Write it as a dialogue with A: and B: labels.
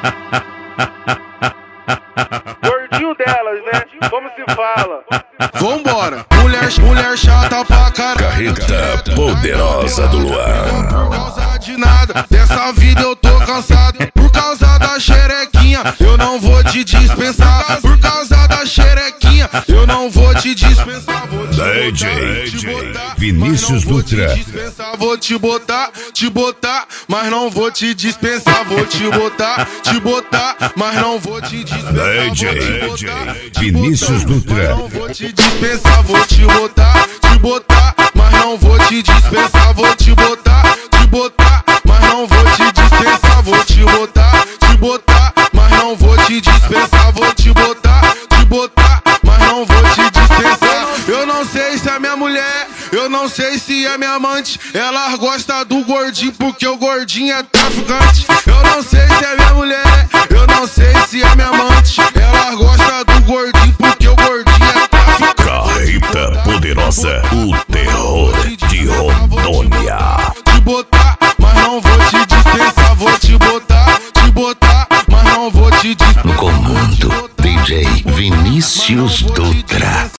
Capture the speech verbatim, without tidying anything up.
A: Gordinho delas, né? Como se fala?
B: Vambora, mulher, mulher chata pra caralho.
C: Carreta poderosa do Luan.
B: Por causa de nada, dessa vida eu tô cansado. Por causa da xerequinha, eu não vou te dispensar. Por causa da xerequinha, eu não vou te dispensar. Vou te
C: D J,
B: botar, te botar,
C: Vinícius
B: mas não vou te
C: Dutra.
B: dispensar. Vou te botar, te botar, mas não vou te dispensar. Vou te botar, te botar, mas não vou te dispensar.
C: D J,
B: Vou te botar, te
C: Vinícius
B: botar,
C: Dutra.
B: mas não vou te dispensar. Vou te botar, te botar, mas não vou te dispensar. Vou te botar, te botar, mas não vou te dispensar. Vou te botar, te botar, mas não vou te dispensar. Vou te botar, te botar, mas não vou te dispensar. Eu não sei se é minha mulher, eu não sei se é minha amante. Ela gosta do gordinho porque o gordinho é traficante. Eu não sei se é minha mulher, eu não sei se é minha amante. Ela gosta do gordinho porque o gordinho é traficante.
C: Carreta poderosa, o terror de Rondônia.
B: Te botar, mas não vou te dispensar. Vou te botar, te botar, mas não vou te dispensar.
D: No comando, D J Vinícius Dutra.